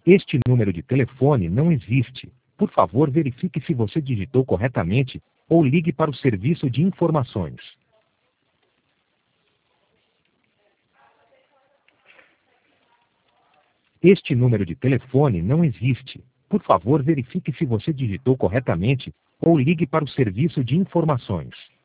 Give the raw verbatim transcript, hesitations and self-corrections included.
Este número de telefone não existe. Por favor, verifique se você digitou corretamente ou ligue para o serviço de informações. Este número de telefone não existe. Por favor, verifique se você digitou corretamente ou ligue para o serviço de informações.